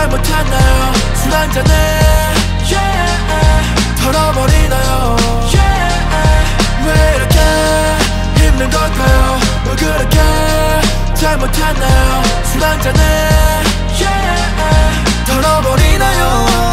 잘못했나요? 술 한잔에 털어버리나요? 왜 이렇게 힘든 걸까요? 왜 그렇게 잘못했나요? 술 한잔에 털어버리나요?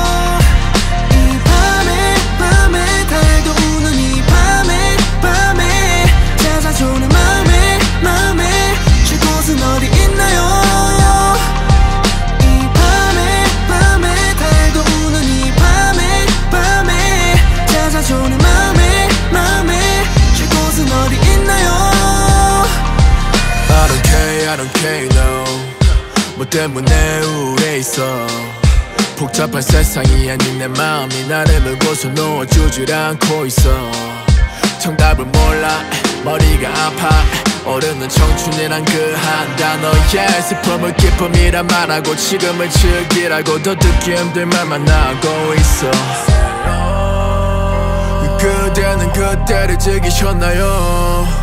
I don't care, no. 뭐 때문에 우울해 있어. 복잡한 세상이 아닌 내 마음이 나를 물고서 놓아주질 않고 있어. 정답을 몰라 머리가 아파. 어른은 청춘이란 그 한 단어에 슬픔을 기쁨이라 말하고 지금을 즐기라고 더 듣기 힘든 말만 나오고 있어. 그대는 그때를 즐기셨나요?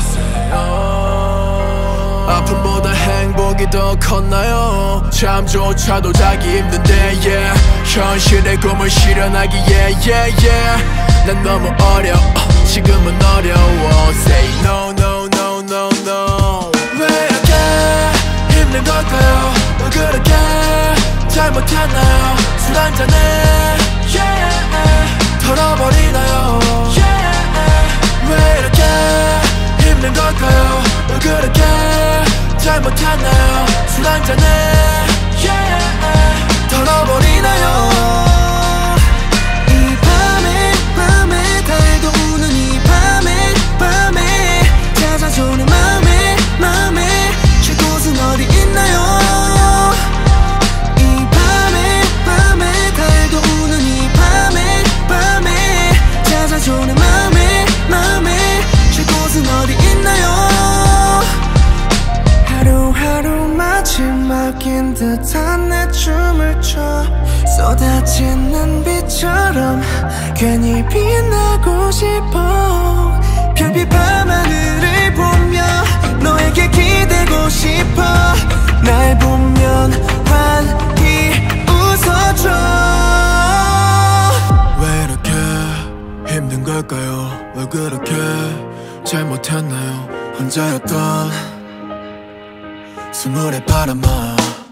아픔보다 행복이 더 컸나요? 잠조차도 자기 힘든데 yeah. 현실의 꿈을 실현하기에 난 너무 어려워 지금은 어려워 Say no no no no no. 왜 이렇게 힘든 걸까요? 왜 그렇게 잘못했나요? 술 한잔에 털어버리나요? 왜 이렇게 힘든 걸까요? 왜 그렇게 잘못했나요? 술 한잔에 털어버리나요? 이 밤에 달도 우는 이 밤에 찾아줘 내 맘에 쉴 곳은 어디 있나요? 이 밤에 달도 우는 이 밤에 찾아줘 내 맘에 쉴 곳은 어디 있나요? 하루하루 마지막인 듯한 내 춤을 춰 쏟아지는 비처럼 괜히 빛나고 싶어. 별빛 밤하늘을 보며 너에게 기대고 싶어. 날 보면 환히 웃어줘. 왜 이렇게 힘든 걸까요? 왜 그렇게 잘못했나요? 혼자였던 스물의 바람아